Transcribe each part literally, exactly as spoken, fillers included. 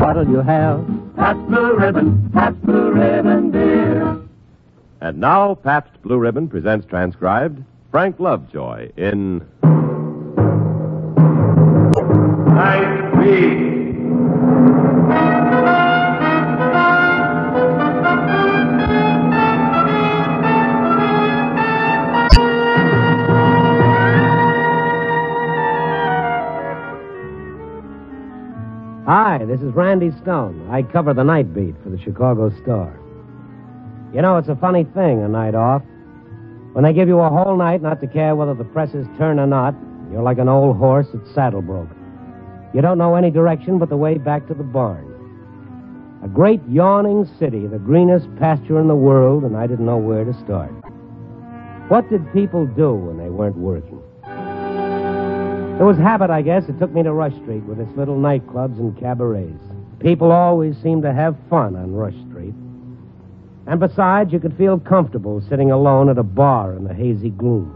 What'll you have? Pabst Blue Ribbon, Pabst Blue Ribbon beer. And now, Pabst Blue Ribbon presents transcribed Frank Lovejoy in Night Beat. Hi, this is Randy Stone. I cover the night beat for the Chicago Star. You know, it's a funny thing, a night off. When they give you a whole night not to care whether the presses turn or not, you're like an old horse that's saddle broke. You don't know any direction but the way back to the barn. A great yawning city, the greenest pasture in the world, and I didn't know where to start. What did people do when they weren't working? It was habit, I guess. It took me to Rush Street with its little nightclubs and cabarets. People always seemed to have fun on Rush Street. And besides, you could feel comfortable sitting alone at a bar in the hazy gloom.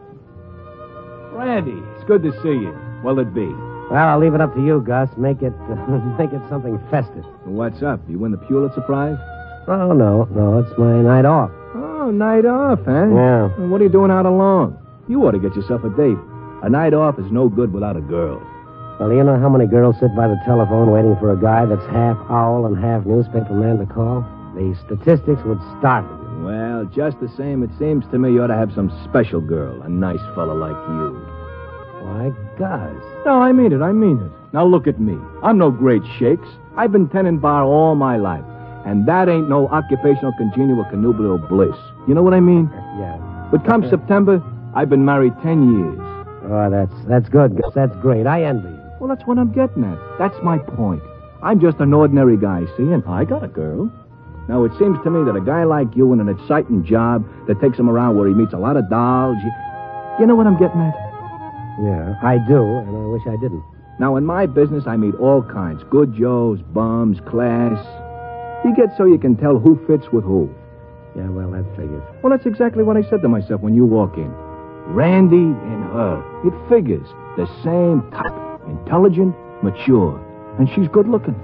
Randy, it's good to see you. What'll it be? Well, I'll leave it up to you, Gus. Make it, uh, make it something festive. What's up? You win the Pulitzer Prize? Oh, no, no, it's my night off. Oh, night off, huh? Yeah. Well, what are you doing out alone? You ought to get yourself a date. A night off is no good without a girl. Well, do you know how many girls sit by the telephone waiting for a guy that's half owl and half newspaper man to call? The statistics would startle you. Well, just the same, it seems to me you ought to have some special girl, a nice fella like you. Why, Gus. No, I mean it, I mean it. Now look at me. I'm no great shakes. I've been tending bar all my life. And that ain't no occupational congenial connubial bliss. You know what I mean? Yeah. But come September, I've been married ten years. Oh, that's that's good, Gus. That's great. I envy you. Well, that's what I'm getting at. That's my point. I'm just an ordinary guy, see, and I got a girl. Now, it seems to me that a guy like you in an exciting job that takes him around where he meets a lot of dolls, you, you know what I'm getting at? Yeah, I do, and I wish I didn't. Now, in my business, I meet all kinds. Good Joes, bums, class. You get so you can tell who fits with who. Yeah, well, that figures. Well, that's exactly what I said to myself when you walk in. Randy and her. It figures. The same type. Intelligent, mature. And she's good looking.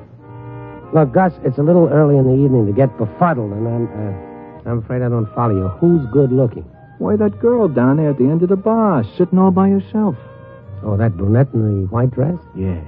Look, Gus, it's a little early in the evening to get befuddled, and I'm, uh, I'm afraid I don't follow you. Who's good looking? Why, that girl down there at the end of the bar, sitting all by herself. Oh, that brunette in the white dress? Yeah.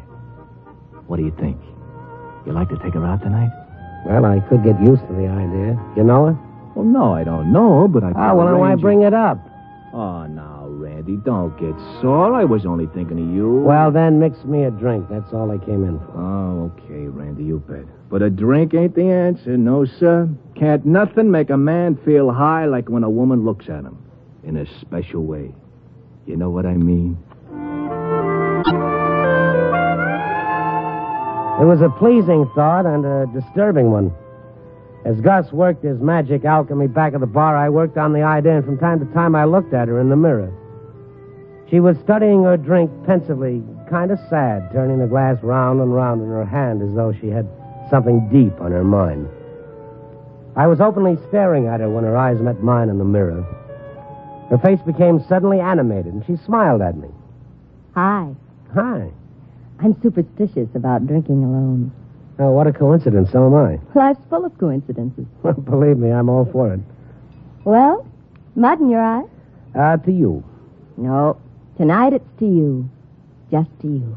What do you think? You like to take her out tonight? Well, I could get used to the idea. You know her? Well, no, I don't know, but I... Oh, well, then why bring it up? Oh, now, Randy, don't get sore. I was only thinking of you. Well, then mix me a drink. That's all I came in for. Oh, okay, Randy, you bet. But a drink ain't the answer, no, sir. Can't nothing make a man feel high like when a woman looks at him. In a special way. You know what I mean? It was a pleasing thought and a disturbing one. As Gus worked his magic alchemy back at the bar, I worked on the idea, and from time to time I looked at her in the mirror. She was studying her drink pensively, kind of sad, turning the glass round and round in her hand as though she had something deep on her mind. I was openly staring at her when her eyes met mine in the mirror. Her face became suddenly animated, and she smiled at me. Hi. Hi. I'm superstitious about drinking alone. Oh, what a coincidence. So am I. Life's full of coincidences. Well, believe me, I'm all for it. Well, mud in your eye? Uh, to you. No. Tonight it's to you. Just to you.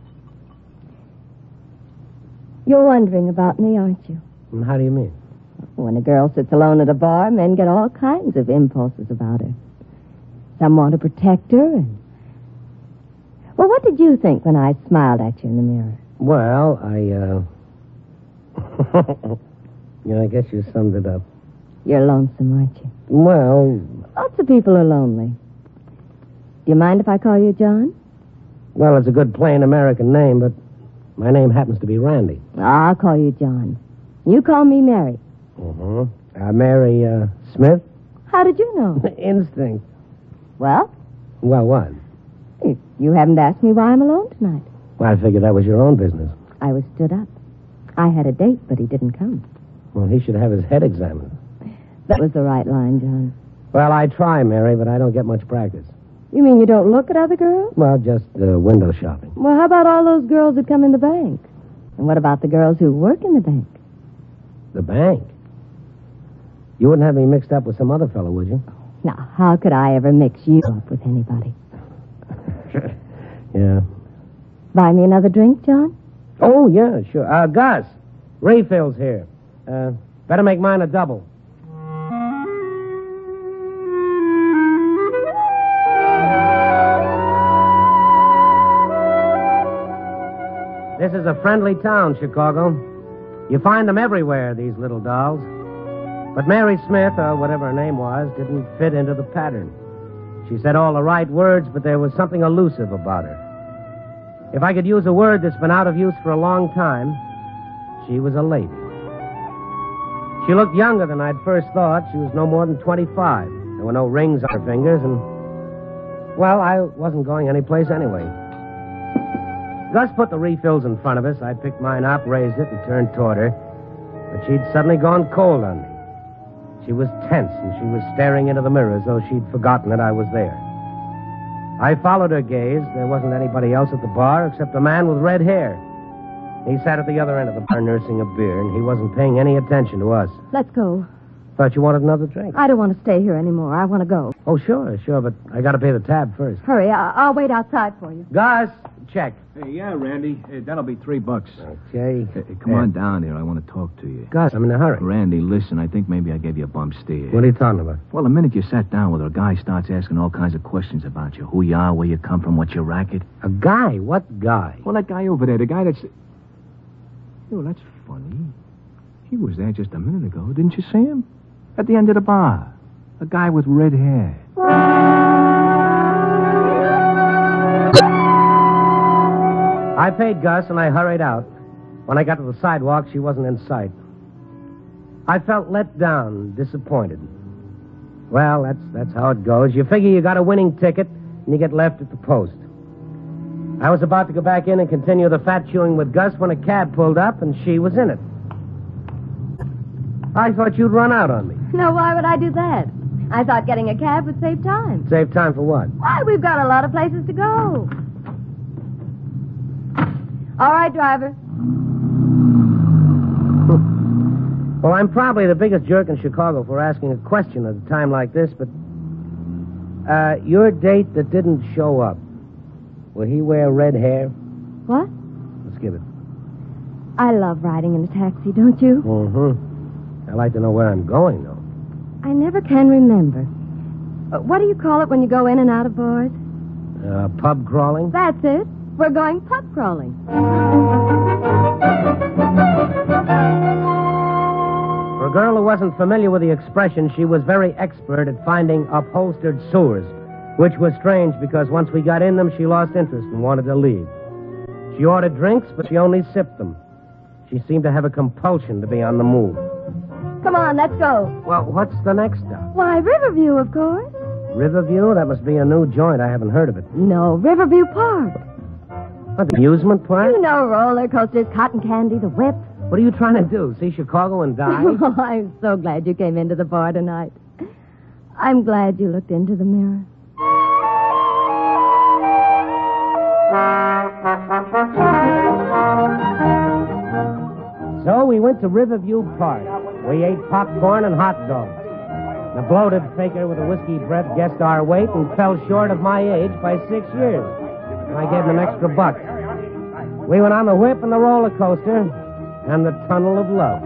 You're wondering about me, aren't you? And how do you mean? When a girl sits alone at a bar, men get all kinds of impulses about her. Some want to protect her, and... Well, what did you think when I smiled at you in the mirror? Well, I, uh... yeah, I guess you summed it up. You're lonesome, aren't you? Well... Lots of people are lonely. Do you mind if I call you John? Well, it's a good plain American name, but my name happens to be Randy. I'll call you John. You call me Mary. Uh-huh. Uh, Mary, uh, Smith? How did you know? Instinct. Well? Well, what? You haven't asked me why I'm alone tonight. Well, I figured that was your own business. I was stood up. I had a date, but he didn't come. Well, he should have his head examined. That was the right line, John. Well, I try, Mary, but I don't get much practice. You mean you don't look at other girls? Well, just uh, window shopping. Well, how about all those girls that come in the bank? And what about the girls who work in the bank? The bank? You wouldn't have me mixed up with some other fellow, would you? Now, how could I ever mix you up with anybody? Yeah. Buy me another drink, John? Oh, yeah, sure. Uh, Gus, refills here. Uh, better make mine a double. This is a friendly town, Chicago. You find them everywhere, these little dolls. But Mary Smith, or whatever her name was, didn't fit into the pattern. She said all the right words, but there was something elusive about her. If I could use a word that's been out of use for a long time, she was a lady. She looked younger than I'd first thought. She was no more than twenty-five. There were no rings on her fingers, and, well, I wasn't going anyplace anyway. Gus put the refills in front of us. I picked mine up, raised it, and turned toward her. But she'd suddenly gone cold on me. She was tense, and she was staring into the mirror as though she'd forgotten that I was there. I followed her gaze. There wasn't anybody else at the bar except a man with red hair. He sat at the other end of the bar nursing a beer, and he wasn't paying any attention to us. Let's go. Thought you wanted another drink. I don't want to stay here anymore. I want to go. Oh, sure, sure, but I got to pay the tab first. Hurry. I- I'll wait outside for you. Gus, check. Hey, yeah, Randy. Hey, that'll be three bucks. Okay. Hey, hey, come Yeah. on down here. I want to talk to you. Gus, I'm in a hurry. Randy, listen, I think maybe I gave you a bump steer. What are you talking about? Well, the minute you sat down with her, a guy starts asking all kinds of questions about you. Who you are, where you come from, what's your racket. A guy? What guy? Well, that guy over there, the guy that's... Oh, that's funny. He was there just a minute ago. Didn't you see him? At the end of the bar. A guy with red hair. I paid Gus, and I hurried out. When I got to the sidewalk, she wasn't in sight. I felt let down, disappointed. Well, that's that's how it goes. You figure you got a winning ticket, and you get left at the post. I was about to go back in and continue the fat chewing with Gus when a cab pulled up, and she was in it. I thought you'd run out on me. No, why would I do that? I thought getting a cab would save time. Save time for what? Why, we've got a lot of places to go. All right, driver. Well, I'm probably the biggest jerk in Chicago for asking a question at a time like this, but... Uh, your date that didn't show up, will he wear red hair? What? Let's give it. I love riding in a taxi, don't you? Mm-hmm. I'd like to know where I'm going, though. I never can remember. Uh, what do you call it when you go in and out of bars? Uh, pub crawling? That's it. We're going pub crawling. For a girl who wasn't familiar with the expression, she was very expert at finding upholstered sewers, which was strange because once we got in them, she lost interest and wanted to leave. She ordered drinks, but she only sipped them. She seemed to have a compulsion to be on the move. Come on, let's go. Well, what's the next stop? Why, Riverview, of course. Riverview? That must be a new joint. I haven't heard of it. No, Riverview Park. What, the amusement park? You know, roller coasters, cotton candy, the whip. What are you trying to do? See Chicago and die? Oh, I'm so glad you came into the bar tonight. I'm glad you looked into the mirror. So we went to Riverview Park. We ate popcorn and hot dogs. The bloated faker with a whiskey breath guessed our weight and fell short of my age by six years. And I gave him an extra buck. We went on the whip and the roller coaster and the tunnel of love.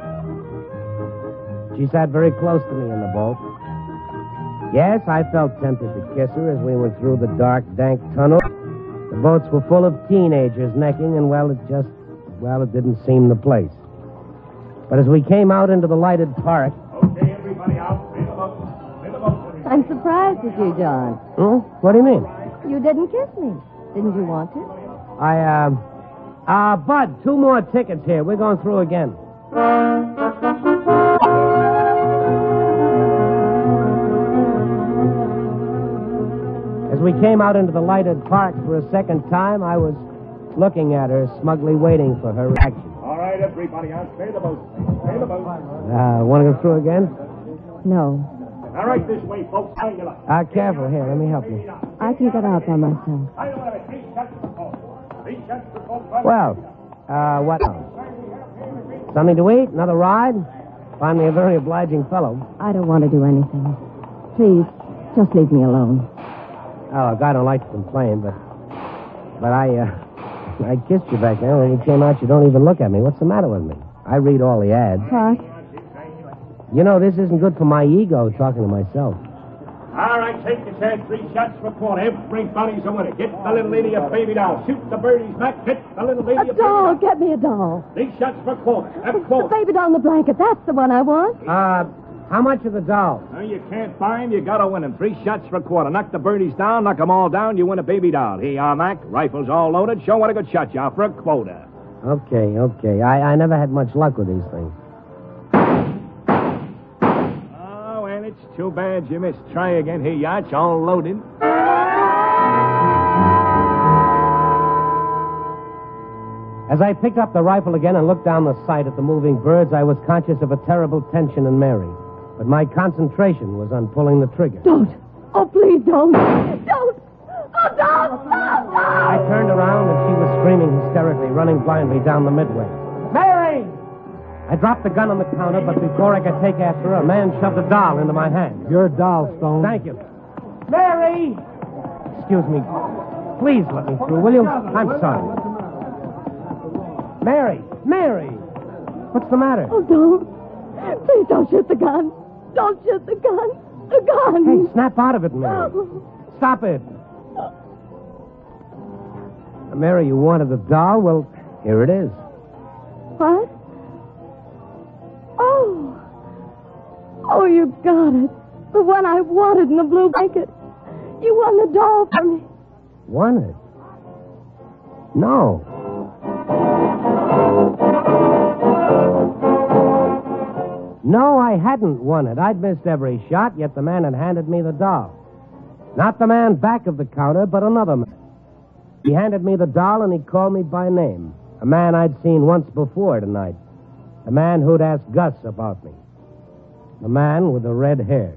She sat very close to me in the boat. Yes, I felt tempted to kiss her as we went through the dark, dank tunnel. The boats were full of teenagers necking, and, well, it just, well, it didn't seem the place. But as we came out into the lighted park... Okay, everybody out. Clear the boats. Clear the boats. I'm surprised at you, John. Hmm? What do you mean? You didn't kiss me. Didn't you want to? I, uh... Uh, Bud, two more tickets here. We're going through again. As we came out into the lighted park for a second time, I was looking at her, smugly waiting for her reaction. All right, everybody out. Clear the boats. Clear the boats. Uh, want to go through again? No. All right, this way, folks. How you like? Uh, careful. Here, let me help you. I can get out by myself. I don't have it. Three shots for folks. Three shots for folks. Well, Uh, what? Something to eat? Another ride? Find me a very obliging fellow. I don't want to do anything. Please, just leave me alone. Oh, look, I don't like to complain, but... But I, uh... I kissed you back there. When you came out, you don't even look at me. What's the matter with me? I read all the ads. What? You know, this isn't good for my ego, talking to myself. All right, take your chance. Three shots for a quarter. Everybody's a winner. Get the little lady a baby doll. Shoot the birdies, Mac. Get the little lady a, A baby doll. doll. Get me a doll. Three shots for a quarter. A The quarter. baby doll in the blanket. That's the one I want. Uh, how much are the dolls? No, you can't buy 'em. You gotta win 'em. Three shots for a quarter. Knock the birdies down, knock 'em all down, you win a baby doll. Here you are, Mac. Rifle's all loaded. Show what a good shot you are for a quota. Okay, okay. I, I never had much luck with these things. Oh, and it's too bad you missed. Try again. Here you are. It's all loaded. As I picked up the rifle again and looked down the sight at the moving birds, I was conscious of a terrible tension in Mary. But my concentration was on pulling the trigger. Don't. Oh, please don't. Don't. Oh, don't. Stop. I turned around and she was screaming hysterically, running blindly down the midway. Mary! I dropped the gun on the counter, but before I could take after her, a man shoved a doll into my hand. Your doll, Stone. Thank you. Mary! Excuse me. Please let me through, will you? I'm sorry. Mary! Mary! What's the matter? Oh, don't. Please don't shoot the gun. Don't shoot the gun. The gun. Hey, snap out of it, Mary. Stop it. Mary, you wanted the doll? Well, here it is. What? Oh. Oh, you got it. The one I wanted in the blue blanket. You won the doll for me. Won it? No. No, I hadn't won it. I'd missed every shot, yet the man had handed me the doll. Not the man back of the counter, but another man. He handed me the doll and he called me by name. A man I'd seen once before tonight. A man who'd asked Gus about me. The man with the red hair.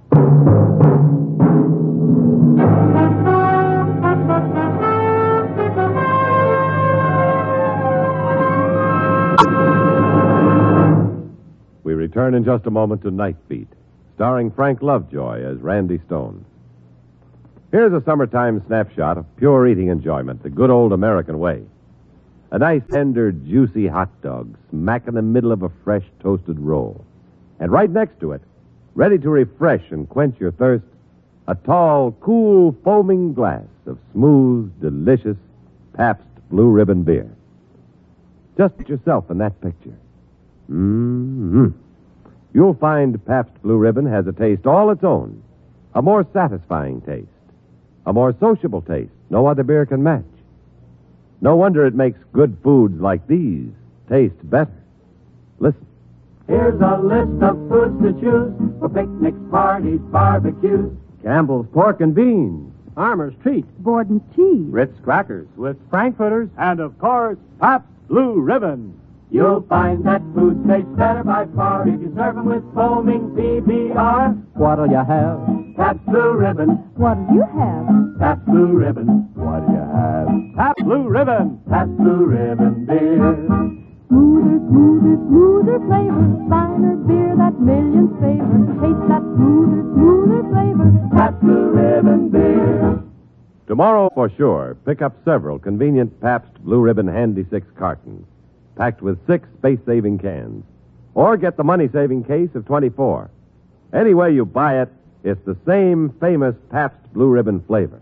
We return in just a moment to Night Beat, starring Frank Lovejoy as Randy Stone. Here's a summertime snapshot of pure eating enjoyment, the good old American way. A nice, tender, juicy hot dog smack in the middle of a fresh toasted roll. And right next to it, ready to refresh and quench your thirst, a tall, cool, foaming glass of smooth, delicious Pabst Blue Ribbon beer. Just put yourself in that picture. Mm-hmm. You'll find Pabst Blue Ribbon has a taste all its own, a more satisfying taste, a more sociable taste no other beer can match. No wonder it makes good foods like these taste better. Listen. Here's a list of foods to choose for picnics, parties, barbecues. Campbell's Pork and Beans, Armour's Treat. Borden cheese. Ritz Crackers, With Frankfurters. And, of course, Pabst Blue Ribbon. You'll find that food tastes better by far if you serve them with foaming P B R. What'll you have? Pabst Blue Ribbon, What'll you have? Pabst Blue Ribbon, what do you have? Pabst Blue Ribbon. Pabst Blue Ribbon beer. Smoother, smoother, smoother flavor. Finer beer that millions favor. Taste that smoother, smoother flavor. Pabst Blue Ribbon beer. Tomorrow, for sure, pick up several convenient Pabst Blue Ribbon Handy Six cartons, packed with six space-saving cans. Or get the money-saving case of twenty-four. Any way you buy it, it's the same famous Pabst Blue Ribbon flavor.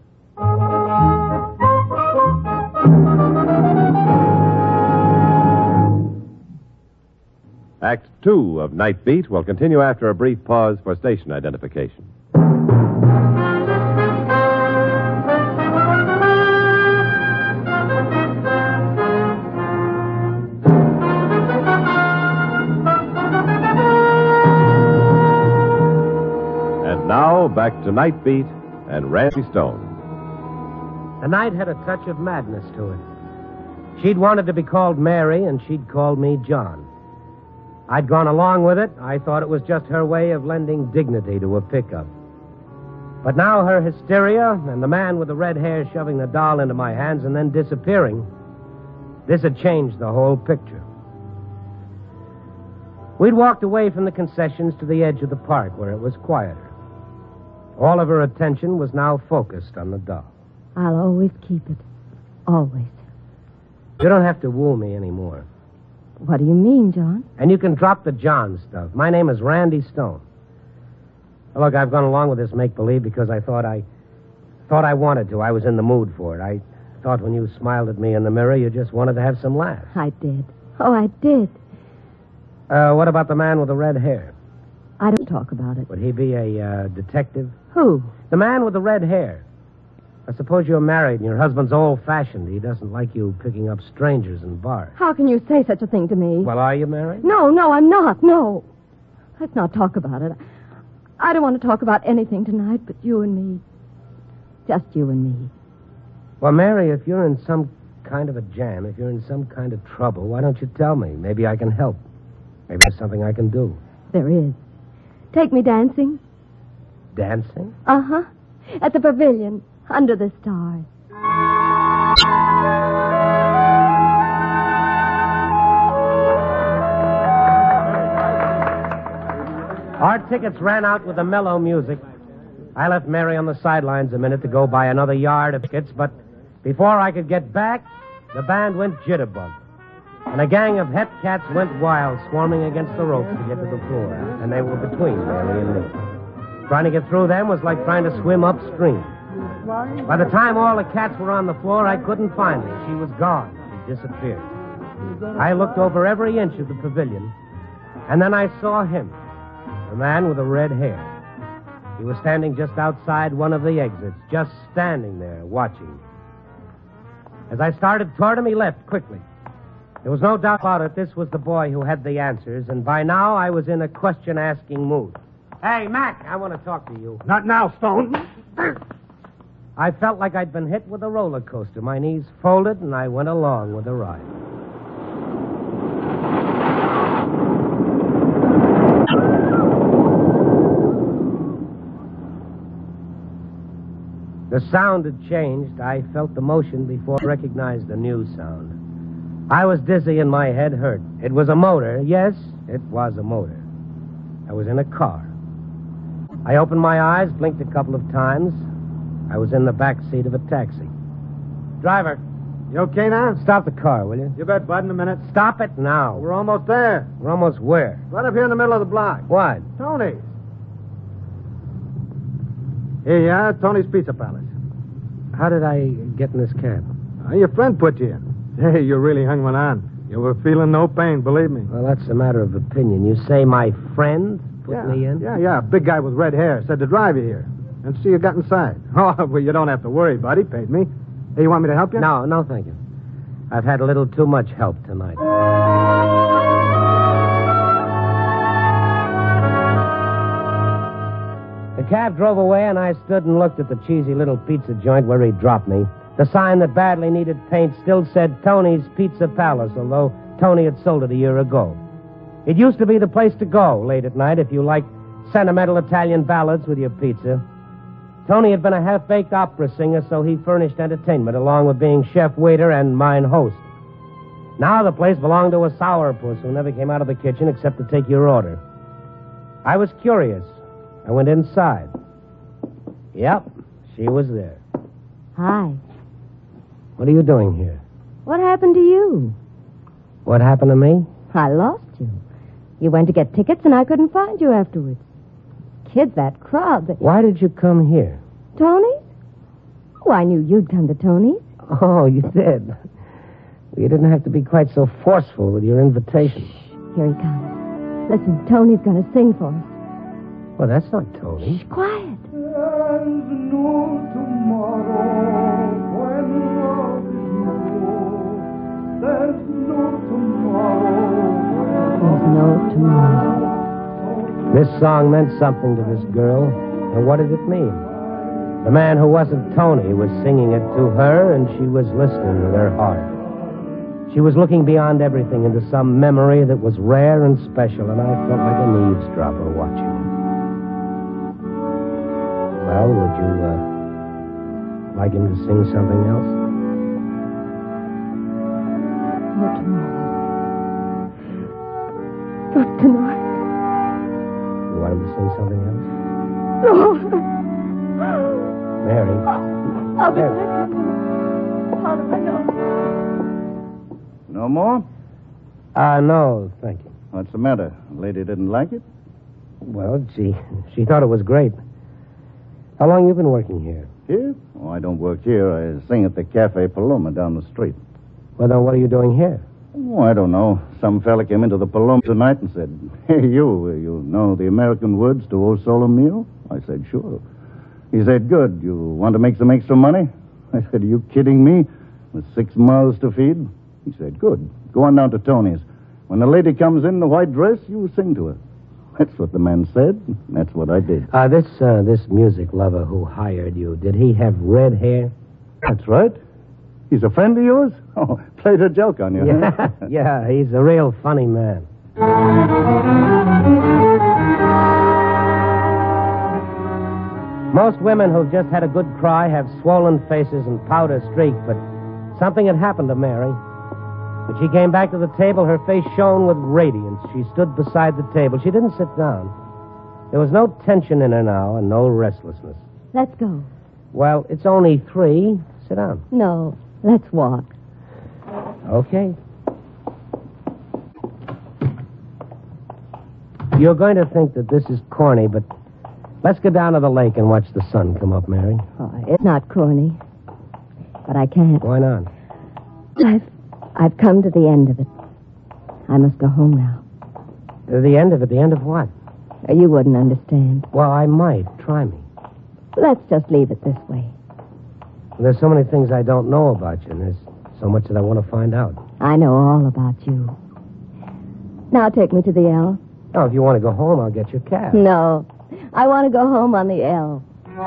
Act two of Night Beat will continue after a brief pause for station identification. And now, back to Night Beat and Randy Stone. The night had a touch of madness to it. She'd wanted to be called Mary, and she'd called me John. I'd gone along with it. I thought it was just her way of lending dignity to a pickup. But now her hysteria and the man with the red hair shoving the doll into my hands and then disappearing. This had changed the whole picture. We'd walked away from the concessions to the edge of the park where it was quieter. All of her attention was now focused on the doll. I'll always keep it. Always. You don't have to woo me anymore. What do you mean, John? And you can drop the John stuff. My name is Randy Stone. Look, I've gone along with this make-believe because I thought I... thought I wanted to. I was in the mood for it. I thought when you smiled at me in the mirror, you just wanted to have some laughs. I did. Oh, I did. Uh, what about the man with the red hair? I don't talk about it. Would he be a uh, detective? Who? The man with the red hair. I suppose you're married and your husband's old-fashioned. He doesn't like you picking up strangers in bars. How can you say such a thing to me? Well, are you married? No, no, I'm not. No. Let's not talk about it. I don't want to talk about anything tonight but you and me. Just you and me. Well, Mary, if you're in some kind of a jam, if you're in some kind of trouble, why don't you tell me? Maybe I can help. Maybe there's something I can do. There is. Take me dancing. Dancing? Uh-huh. At the pavilion, under the stars. Our tickets ran out with the mellow music. I left Mary on the sidelines a minute to go buy another yard of tickets, but before I could get back, the band went jitterbug. And a gang of het cats went wild, swarming against the ropes to get to the floor. And they were between Mary and me. Trying to get through them was like trying to swim upstream. By the time all the cats were on the floor, I couldn't find her. She was gone. She disappeared. I looked over every inch of the pavilion, and then I saw him, the man with the red hair. He was standing just outside one of the exits, just standing there, watching. As I started toward him, he left quickly. There was no doubt about it. This was the boy who had the answers, and by now I was in a question-asking mood. Hey, Mac, I want to talk to you. Not now, Stone. I felt like I'd been hit with a roller coaster. My knees folded, and I went along with the ride. The sound had changed. I felt the motion before I recognized the new sound. I was dizzy and my head hurt. It was a motor. Yes, it was a motor. I was in a car. I opened my eyes, blinked a couple of times. I was in the back seat of a taxi. Driver. You okay now? Stop the car, will you? You bet, Bud, in a minute. Stop it now. We're almost there. We're almost where? Right up here in the middle of the block. What? Tony's. Here you are, Tony's Pizza Palace. How did I get in this cab? Uh, your friend put you in. Hey, you really hung one on. You were feeling no pain, believe me. Well, that's a matter of opinion. You say my friend put yeah, me in? Yeah, yeah. Big guy with red hair said to drive you here. And see you got inside. Oh, well, you don't have to worry, buddy. Paid me. Hey, you want me to help you? No, no, thank you. I've had a little too much help tonight. The cab drove away, and I stood and looked at the cheesy little pizza joint where he dropped me. The sign that badly needed paint still said Tony's Pizza Palace, although Tony had sold it a year ago. It used to be the place to go late at night if you liked sentimental Italian ballads with your pizza. Tony had been a half-baked opera singer, so he furnished entertainment along with being chef, waiter, and mine host. Now the place belonged to a sourpuss who never came out of the kitchen except to take your order. I was curious. I went inside. Yep, she was there. Hi. What are you doing here? What happened to you? What happened to me? I lost you. You went to get tickets, and I couldn't find you afterwards. Kids, that crowd. They... Why did you come here? Tony's? Oh, I knew you'd come to Tony's. Oh, you did. You didn't have to be quite so forceful with your invitation. Here he comes. Listen, Tony's going to sing for us. Well, that's not Tony. Shh, quiet. There's no tomorrow when love is new. There's no tomorrow. There's no tomorrow. This song meant something to this girl. And what did it mean? The man who wasn't Tony was singing it to her, and she was listening with her heart. She was looking beyond everything into some memory that was rare and special, and I felt like an eavesdropper watching. Well, would you, uh, like him to sing something else? Not tomorrow. Not tonight. You want him to sing something else? No. Mary. I'll be Mary. back. How do I know? No more? Uh, no, thank you. What's the matter? Lady didn't like it? Well, she she thought it was great. How long you been working here? Here? Oh, I don't work here. I sing at the Cafe Paloma down the street. Well, then what are you doing here? Oh, I don't know. Some fella came into the Paloma tonight and said, "Hey, you, you know the American words to O Solo Mio?" I said, "Sure." He said, "Good. You want to make some extra money?" I said, "Are you kidding me? With six mouths to feed?" He said, "Good. Go on down to Tony's. When the lady comes in the white dress, you sing to her." That's what the man said. That's what I did. Uh, this uh, this music lover who hired you, did he have red hair? That's right. He's a friend of yours? Oh, played a joke on you. Yeah, huh? yeah, he's a real funny man. Most women who've just had a good cry have swollen faces and powder streaked, but something had happened to Mary. When she came back to the table, her face shone with radiance. She stood beside the table. She didn't sit down. There was no tension in her now and no restlessness. Let's go. Well, it's only three. Sit down. No, let's walk. Okay. You're going to think that this is corny, but let's go down to the lake and watch the sun come up, Mary. Oh, it's not corny. But I can't. Why not? I've, I've come to the end of it. I must go home now. The end of it? The end of what? You wouldn't understand. Well, I might. Try me. Let's just leave it this way. There's so many things I don't know about you, and there's so much that I want to find out. I know all about you. Now take me to the L. Oh, if you want to go home, I'll get your cab. No. I want to go home on the L.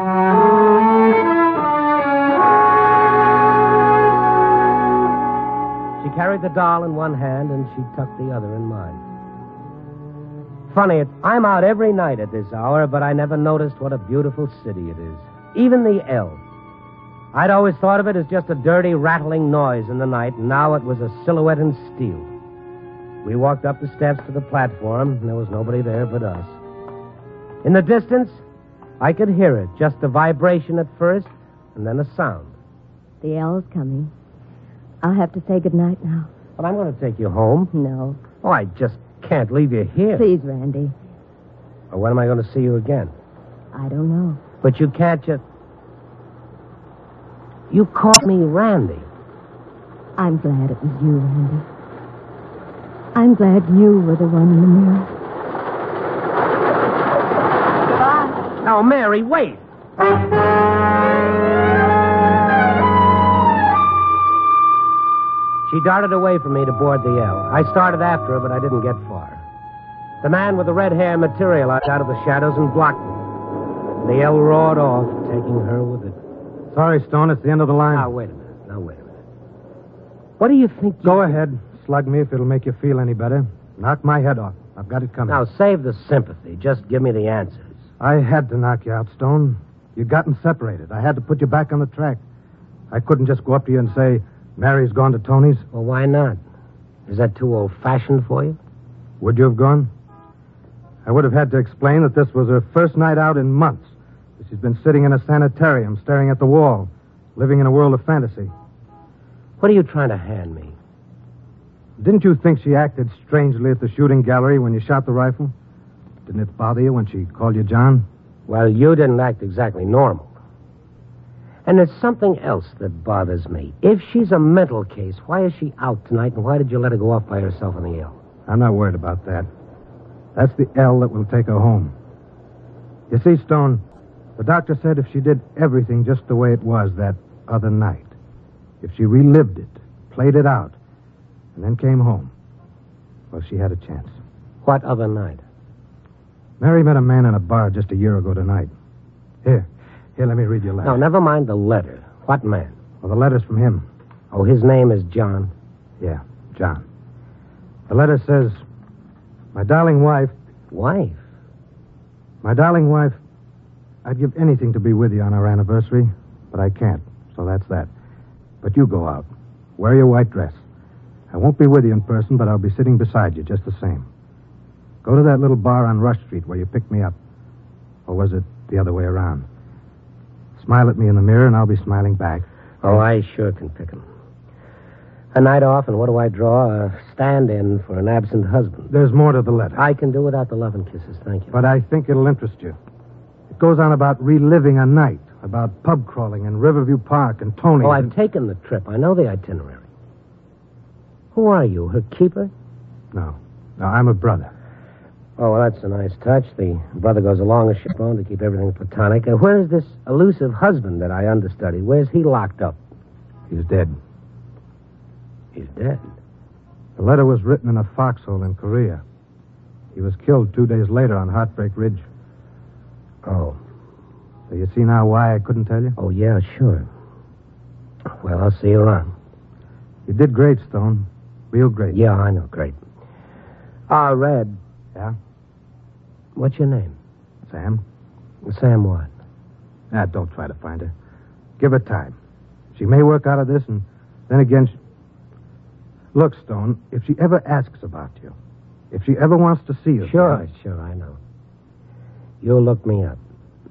She carried the doll in one hand, and she tucked the other in mine. Funny, it, I'm out every night at this hour, but I never noticed what a beautiful city it is. Even the L. I'd always thought of it as just a dirty, rattling noise in the night, and now it was a silhouette in steel. We walked up the steps to the platform, and there was nobody there but us. In the distance, I could hear it, just a vibration at first, and then a sound. The L's coming. I'll have to say goodnight now. But I'm going to take you home. No. Oh, I just can't leave you here. Please, Randy. Or when am I going to see you again? I don't know. But you can't just... You called me Randy. I'm glad it was you, Randy. I'm glad you were the one in the mirror. Goodbye. Now, Mary, wait. She darted away from me to board the L. I started after her, but I didn't get far. The man with the red hair materialized out of the shadows and blocked me. The L roared off, taking her with it. Sorry, Stone, it's the end of the line. Now, wait a minute. Now, wait a minute. What do you think you... Go ahead. Slug me if it'll make you feel any better. Knock my head off. I've got it coming. Now, save the sympathy. Just give me the answers. I had to knock you out, Stone. You'd gotten separated. I had to put you back on the track. I couldn't just go up to you and say, Mary's gone to Tony's. Well, why not? Is that too old-fashioned for you? Would you have gone? I would have had to explain that this was her first night out in months. That she's been sitting in a sanitarium, staring at the wall, living in a world of fantasy. What are you trying to hand me? Didn't you think she acted strangely at the shooting gallery when you shot the rifle? Didn't it bother you when she called you John? Well, you didn't act exactly normal. And there's something else that bothers me. If she's a mental case, why is she out tonight, and why did you let her go off by herself on the L? I'm not worried about that. That's the L that will take her home. You see, Stone, the doctor said if she did everything just the way it was that other night, if she relived it, played it out, and then came home, well, she had a chance. What other night? Mary met a man in a bar just a year ago tonight. Here, here, let me read your letter. No, never mind the letter. What man? Well, the letter's from him. Oh, his name is John? Yeah, John. The letter says, my darling wife... Wife? My darling wife, I'd give anything to be with you on our anniversary, but I can't, so that's that. But you go out. Wear your white dress. I won't be with you in person, but I'll be sitting beside you just the same. Go to that little bar on Rush Street where you picked me up. Or was it the other way around? Smile at me in the mirror, and I'll be smiling back. Oh, I sure can pick 'em. A night off, and what do I draw? A stand-in for an absent husband. There's more to the letter. I can do without the love and kisses, thank you. But I think it'll interest you. It goes on about reliving a night, about pub crawling in Riverview Park and Tony's. Oh, I've and... taken the trip. I know the itinerary. Who are you, her keeper? No. No, I'm a brother. Oh, well, that's a nice touch. The brother goes along a shipbone to keep everything platonic. And where's this elusive husband that I understudy? Where's he locked up? He's dead. He's dead. The letter was written in a foxhole in Korea. He was killed two days later on Heartbreak Ridge. Oh. So you see now why I couldn't tell you? Oh, yeah, sure. Well, I'll see you around. You did great, Stone. Real great. Yeah, I know, great. Ah, Red. Yeah? What's your name? Sam? Sam what? Ah, don't try to find her. Give her time. She may work out of this, and then again... She... Look, Stone, if she ever asks about you, if she ever wants to see you... Sure, sure, I know. You'll look me up.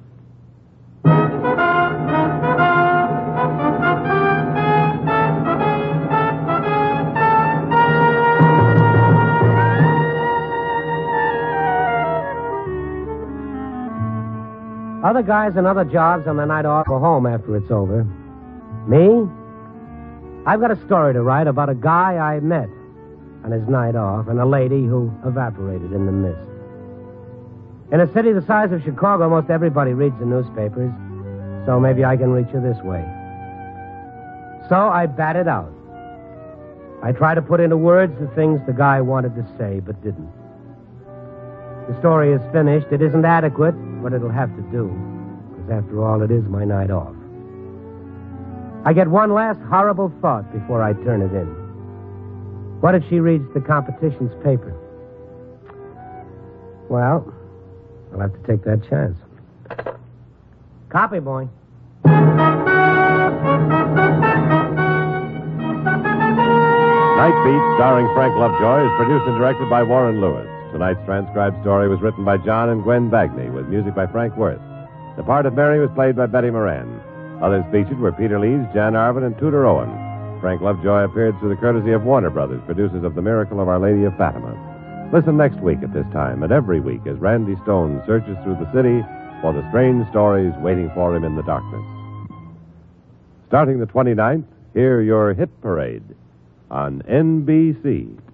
Other guys and other jobs on the night off go home after it's over. Me? I've got a story to write about a guy I met on his night off and a lady who evaporated in the mist. In a city the size of Chicago, almost everybody reads the newspapers, so maybe I can reach you this way. So I batted out. I tried to put into words the things the guy wanted to say, but didn't. The story is finished. It isn't adequate, but it'll have to do, because after all, it is my night off. I get one last horrible thought before I turn it in. What if she reads the competition's paper? Well, I'll have to take that chance. Copy, boy. Night Beat, starring Frank Lovejoy, is produced and directed by Warren Lewis. Tonight's transcribed story was written by John and Gwen Bagney, with music by Frank Worth. The part of Mary was played by Betty Moran. Others featured were Peter Leeds, Jan Arvin, and Tudor Owen. Frank Lovejoy appeared through the courtesy of Warner Brothers, producers of The Miracle of Our Lady of Fatima. Listen next week at this time, and every week, as Randy Stone searches through the city for the strange stories waiting for him in the darkness. Starting the twenty-ninth, hear your hit parade on N B C.